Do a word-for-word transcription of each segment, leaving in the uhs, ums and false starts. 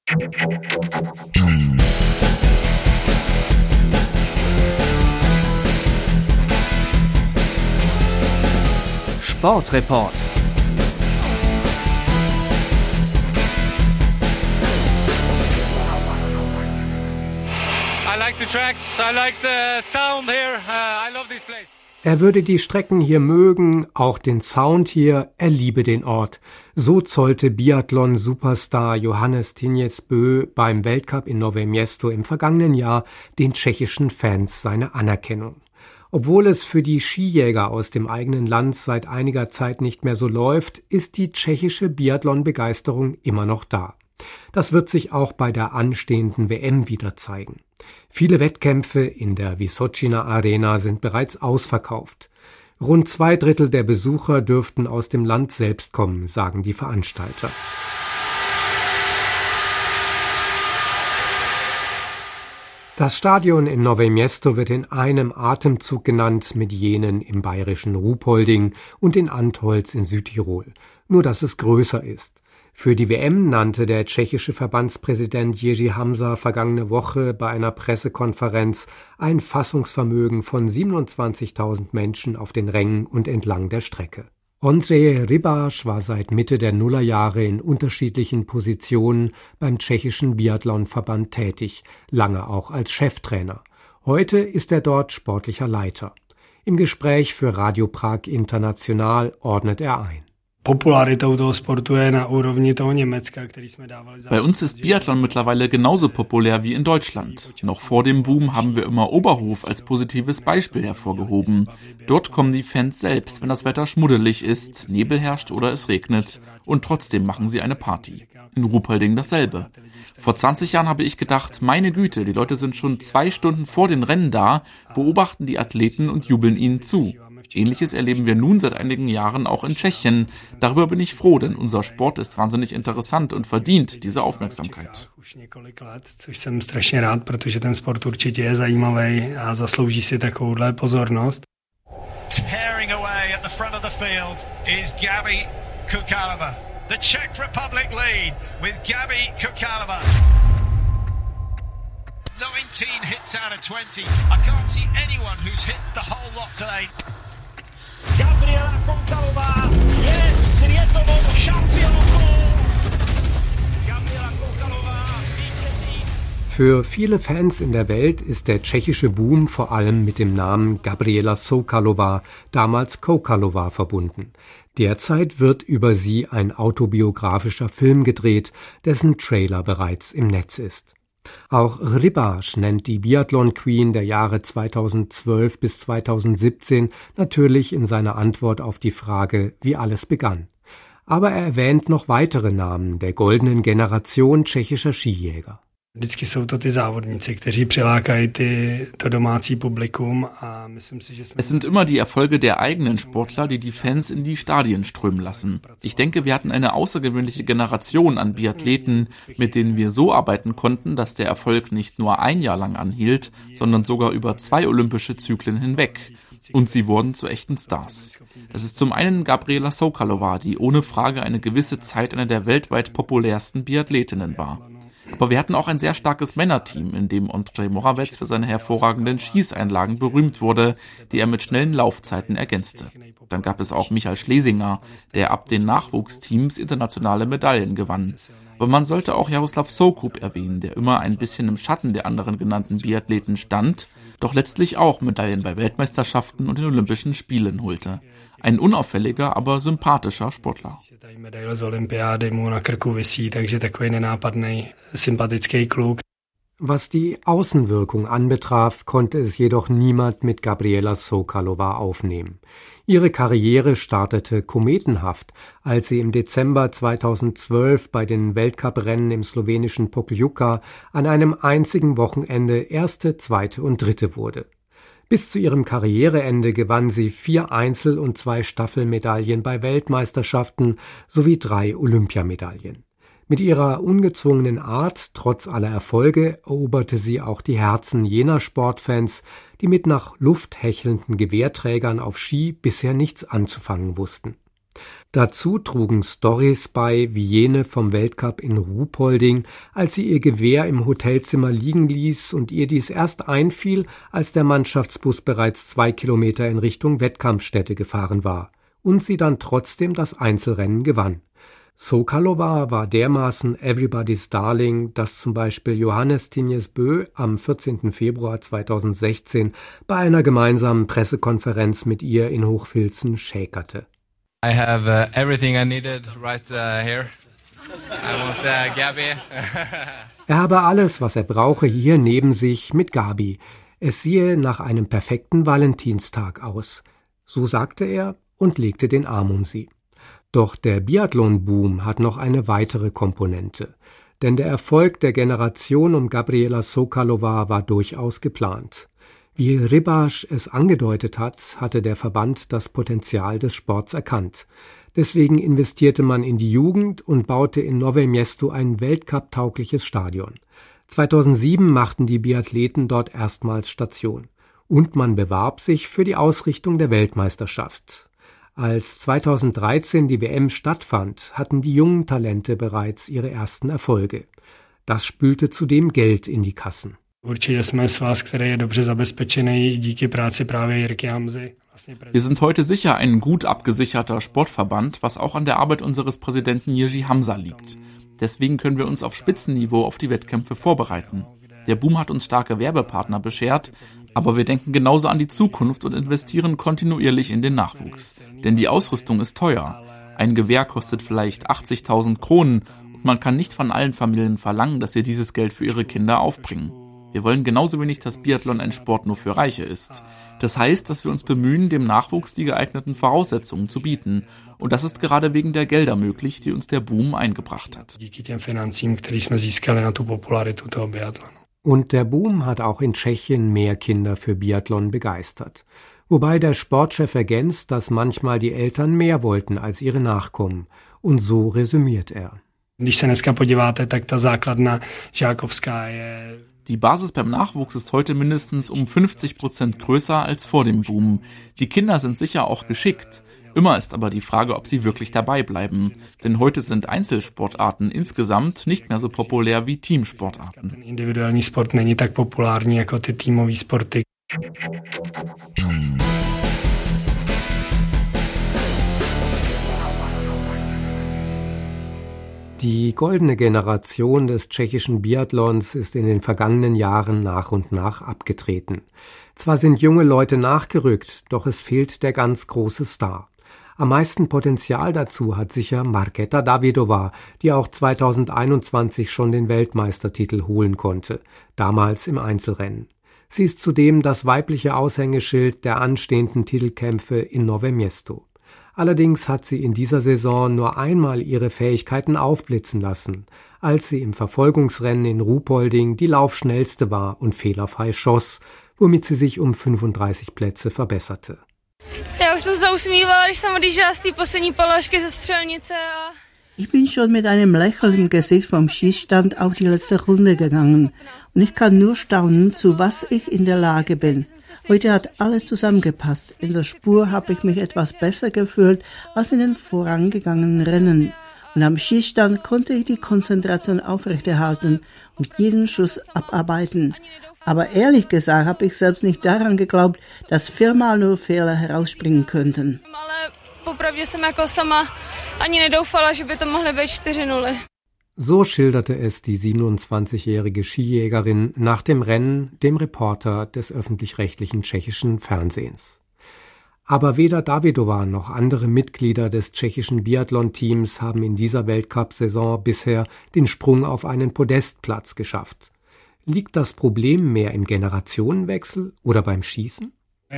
Sportreport. I like the tracks, I like the sound here, uh, I love this place. Er würde die Strecken hier mögen, auch den Sound hier, er liebe den Ort. So zollte Biathlon-Superstar Johannes Tinjesbö beim Weltcup in Nové Město im vergangenen Jahr den tschechischen Fans seine Anerkennung. Obwohl es für die Skijäger aus dem eigenen Land seit einiger Zeit nicht mehr so läuft, ist die tschechische Biathlon-Begeisterung immer noch da. Das wird sich auch bei der anstehenden W M wieder zeigen. Viele Wettkämpfe in der Vysočina Arena sind bereits ausverkauft. Rund zwei Drittel der Besucher dürften aus dem Land selbst kommen, sagen die Veranstalter. Das Stadion in Nové Město wird in einem Atemzug genannt mit jenen im bayerischen Ruhpolding und in Antholz in Südtirol, nur dass es größer ist. Für die W M nannte der tschechische Verbandspräsident Jerzy Hamsa vergangene Woche bei einer Pressekonferenz ein Fassungsvermögen von siebenundzwanzigtausend Menschen auf den Rängen und entlang der Strecke. Ondřej Rybář war seit Mitte der Nullerjahre in unterschiedlichen Positionen beim tschechischen Biathlonverband tätig, lange auch als Cheftrainer. Heute ist er dort sportlicher Leiter. Im Gespräch für Radio Prag International ordnet er ein. Bei uns ist Biathlon mittlerweile genauso populär wie in Deutschland. Noch vor dem Boom haben wir immer Oberhof als positives Beispiel hervorgehoben. Dort kommen die Fans selbst, wenn das Wetter schmuddelig ist, Nebel herrscht oder es regnet. Und trotzdem machen sie eine Party. In Ruhpolding dasselbe. Vor zwanzig Jahren habe ich gedacht, meine Güte, die Leute sind schon zwei Stunden vor den Rennen da, beobachten die Athleten und jubeln ihnen zu. Ähnliches erleben wir nun seit einigen Jahren auch in Tschechien. Darüber bin ich froh, denn unser Sport ist wahnsinnig interessant und verdient diese Aufmerksamkeit. Tearing away at the front of the field is Gabi Kukalova. The Czech Republic lead with Gabi Kukalova. nineteen hits out of twenty. I can't see anyone who's hit the whole lot today. Gabriela Kukalova je světovou šampionkou. Gabriela Kukalova vítězí. Für viele Fans in der Welt ist der tschechische Boom vor allem mit dem Namen Gabriela Soukalova, damals Kokalova, verbunden. Derzeit wird über sie ein autobiografischer Film gedreht, dessen Trailer bereits im Netz ist. Auch Rybář nennt die Biathlon-Queen der Jahre zweitausendzwölf bis zweitausendsiebzehn natürlich in seiner Antwort auf die Frage, wie alles begann. Aber er erwähnt noch weitere Namen der goldenen Generation tschechischer Skijäger. Vždycky jsou to ty závodníci, kteří přilákají ty, to domácí publikum a myslím si, že jsme... Es sind immer die Erfolge der eigenen Sportler, die die Fans in die Stadien strömen lassen. Ich denke, wir hatten eine außergewöhnliche Generation an Biathleten, mit denen wir so arbeiten konnten, dass der Erfolg nicht nur ein Jahr lang anhielt, sondern sogar über zwei olympische Zyklen hinweg. Und sie wurden zu echten Stars. Das ist zum einen Gabriela Soukalova, die ohne Frage eine gewisse Zeit eine der weltweit populärsten Biathletinnen war. Aber wir hatten auch ein sehr starkes Männerteam, in dem Ondřej Moravec für seine hervorragenden Schießeinlagen berühmt wurde, die er mit schnellen Laufzeiten ergänzte. Dann gab es auch Michael Schlesinger, der ab den Nachwuchsteams internationale Medaillen gewann. Aber man sollte auch Jaroslav Soukup erwähnen, der immer ein bisschen im Schatten der anderen genannten Biathleten stand, doch letztlich auch Medaillen bei Weltmeisterschaften und den Olympischen Spielen holte. Ein unauffälliger, aber sympathischer Sportler. Was die Außenwirkung anbetraf, konnte es jedoch niemand mit Gabriela Soukalova aufnehmen. Ihre Karriere startete kometenhaft, als sie im Dezember zweitausendzwölf bei den Weltcuprennen im slowenischen Pokljuka an einem einzigen Wochenende erste, zweite und dritte wurde. Bis zu ihrem Karriereende gewann sie vier Einzel- und zwei Staffelmedaillen bei Weltmeisterschaften sowie drei Olympiamedaillen. Mit ihrer ungezwungenen Art, trotz aller Erfolge, eroberte sie auch die Herzen jener Sportfans, die mit nach Luft hechelnden Gewehrträgern auf Ski bisher nichts anzufangen wussten. Dazu trugen Storys bei, wie jene vom Weltcup in Ruhpolding, als sie ihr Gewehr im Hotelzimmer liegen ließ und ihr dies erst einfiel, als der Mannschaftsbus bereits zwei Kilometer in Richtung Wettkampfstätte gefahren war und sie dann trotzdem das Einzelrennen gewann. Sokalova war dermaßen Everybody's Darling, dass zum Beispiel Johannes Tinjes-Bö am vierzehnten Februar zweitausendsechzehn bei einer gemeinsamen Pressekonferenz mit ihr in Hochfilzen schäkerte. I have uh, everything I needed right uh, here. I want uh, Gabi. Er habe alles, was er brauche, hier neben sich mit Gabi. Es siehe nach einem perfekten Valentinstag aus. So sagte er und legte den Arm um sie. Doch der Biathlon-Boom hat noch eine weitere Komponente. Denn der Erfolg der Generation um Gabriela Sokalova war durchaus geplant. Wie Rybaš es angedeutet hat, hatte der Verband das Potenzial des Sports erkannt. Deswegen investierte man in die Jugend und baute in Nové Město ein Weltcup-taugliches Stadion. zweitausendsieben machten die Biathleten dort erstmals Station. Und man bewarb sich für die Ausrichtung der Weltmeisterschaft. Als zweitausenddreizehn die W M stattfand, hatten die jungen Talente bereits ihre ersten Erfolge. Das spülte zudem Geld in die Kassen. Wir sind heute sicher ein gut abgesicherter Sportverband, was auch an der Arbeit unseres Präsidenten Jiří Hamza liegt. Deswegen können wir uns auf Spitzenniveau auf die Wettkämpfe vorbereiten. Der Boom hat uns starke Werbepartner beschert, aber wir denken genauso an die Zukunft und investieren kontinuierlich in den Nachwuchs. Denn die Ausrüstung ist teuer. Ein Gewehr kostet vielleicht achtzigtausend Kronen und man kann nicht von allen Familien verlangen, dass sie dieses Geld für ihre Kinder aufbringen. Wir wollen genauso wenig, dass Biathlon ein Sport nur für Reiche ist. Das heißt, dass wir uns bemühen, dem Nachwuchs die geeigneten Voraussetzungen zu bieten. Und das ist gerade wegen der Gelder möglich, die uns der Boom eingebracht hat. Und der Boom hat auch in Tschechien mehr Kinder für Biathlon begeistert. Wobei der Sportchef ergänzt, dass manchmal die Eltern mehr wollten als ihre Nachkommen. Und so resümiert er. Die Basis beim Nachwuchs ist heute mindestens um fünfzig Prozent größer als vor dem Boom. Die Kinder sind sicher auch geschickt. Immer ist aber die Frage, ob sie wirklich dabei bleiben. Denn heute sind Einzelsportarten insgesamt nicht mehr so populär wie Teamsportarten. Individuální sport není tak populární jako ty týmový sporty. Die goldene Generation des tschechischen Biathlons ist in den vergangenen Jahren nach und nach abgetreten. Zwar sind junge Leute nachgerückt, doch es fehlt der ganz große Star. Am meisten Potenzial dazu hat sicher Markéta Davidová, die auch zweitausendeinundzwanzig schon den Weltmeistertitel holen konnte, damals im Einzelrennen. Sie ist zudem das weibliche Aushängeschild der anstehenden Titelkämpfe in Nové Město. Allerdings hat sie in dieser Saison nur einmal ihre Fähigkeiten aufblitzen lassen, als sie im Verfolgungsrennen in Ruhpolding die Laufschnellste war und fehlerfrei schoss, womit sie sich um fünfunddreißig Plätze verbesserte. Ich bin schon mit einem Lächeln im Gesicht vom Schießstand auf die letzte Runde gegangen und ich kann nur staunen, zu was ich in der Lage bin. Heute hat alles zusammengepasst. In der Spur habe ich mich etwas besser gefühlt als in den vorangegangenen Rennen. Und am Schießstand konnte ich die Konzentration aufrechterhalten und jeden Schuss abarbeiten. Aber ehrlich gesagt habe ich selbst nicht daran geglaubt, dass viermal nur Fehler herausspringen könnten. So schilderte es die siebenundzwanzigjährige Skijägerin nach dem Rennen dem Reporter des öffentlich-rechtlichen tschechischen Fernsehens. Aber weder Davidová noch andere Mitglieder des tschechischen Biathlon-Teams haben in dieser Weltcup-Saison bisher den Sprung auf einen Podestplatz geschafft. Liegt das Problem mehr im Generationenwechsel oder beim Schießen?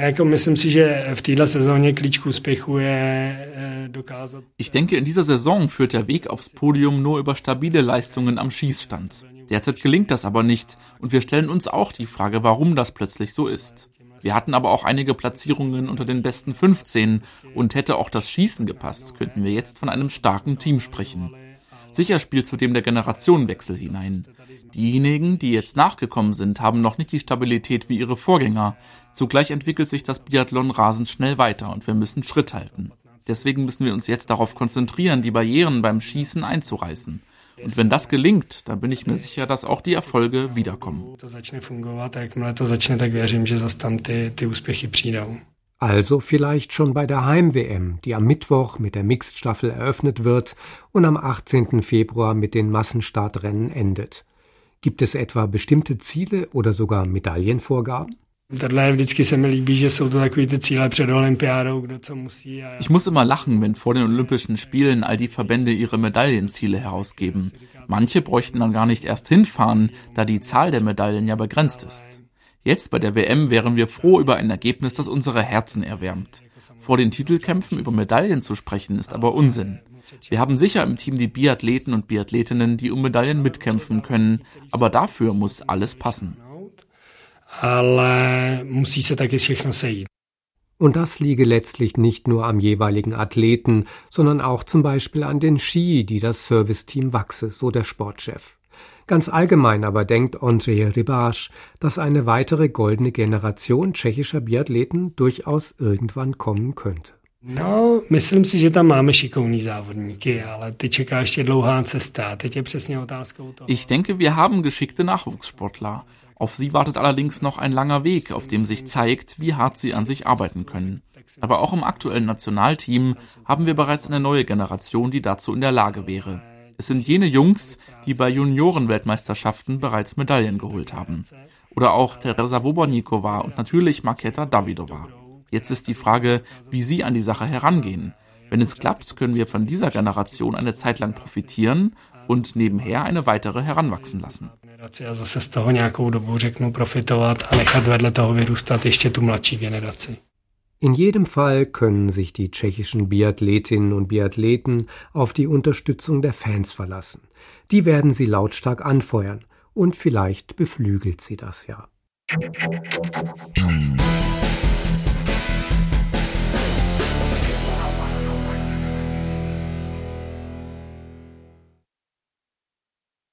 Ich denke, in dieser Saison führt der Weg aufs Podium nur über stabile Leistungen am Schießstand. Derzeit gelingt das aber nicht und wir stellen uns auch die Frage, warum das plötzlich so ist. Wir hatten aber auch einige Platzierungen unter den besten fünfzehn und hätte auch das Schießen gepasst, könnten wir jetzt von einem starken Team sprechen. Sicher spielt zudem der Generationenwechsel hinein. Diejenigen, die jetzt nachgekommen sind, haben noch nicht die Stabilität wie ihre Vorgänger. Zugleich entwickelt sich das Biathlon rasend schnell weiter und wir müssen Schritt halten. Deswegen müssen wir uns jetzt darauf konzentrieren, die Barrieren beim Schießen einzureißen. Und wenn das gelingt, dann bin ich mir sicher, dass auch die Erfolge wiederkommen. Also vielleicht schon bei der Heim-W M, die am Mittwoch mit der Mixed-Staffel eröffnet wird und am achtzehnten Februar mit den Massenstartrennen endet. Gibt es etwa bestimmte Ziele oder sogar Medaillenvorgaben? Ich muss immer lachen, wenn vor den Olympischen Spielen all die Verbände ihre Medaillenziele herausgeben. Manche bräuchten dann gar nicht erst hinfahren, da die Zahl der Medaillen ja begrenzt ist. Jetzt bei der W M wären wir froh über ein Ergebnis, das unsere Herzen erwärmt. Vor den Titelkämpfen über Medaillen zu sprechen, ist aber Unsinn. Wir haben sicher im Team die Biathleten und Biathletinnen, die um Medaillen mitkämpfen können, aber dafür muss alles passen. Und das liege letztlich nicht nur am jeweiligen Athleten, sondern auch zum Beispiel an den Ski, die das Serviceteam wachse, so der Sportchef. Ganz allgemein aber denkt Ondřej Rybář, dass eine weitere goldene Generation tschechischer Biathleten durchaus irgendwann kommen könnte. No, myslím si, že tam máme šikovný závodníky, ale ty čeká ještě dlouhá cesta. Teď je přesně otázkou toho. Ich denke, wir haben geschickte Nachwuchssportler. Auf sie wartet allerdings noch ein langer Weg, auf dem sich zeigt, wie hart sie an sich arbeiten können. Aber auch im aktuellen Nationalteam haben wir bereits eine neue Generation, die dazu in der Lage wäre. Es sind jene Jungs, die bei Juniorenweltmeisterschaften bereits Medaillen geholt haben. Oder auch Teresa Boborníková und natürlich Markéta Davidová. Jetzt ist die Frage, wie sie an die Sache herangehen. Wenn es klappt, können wir von dieser Generation eine Zeit lang profitieren und nebenher eine weitere heranwachsen lassen. In jedem Fall können sich die tschechischen Biathletinnen und Biathleten auf die Unterstützung der Fans verlassen. Die werden sie lautstark anfeuern und vielleicht beflügelt sie das ja.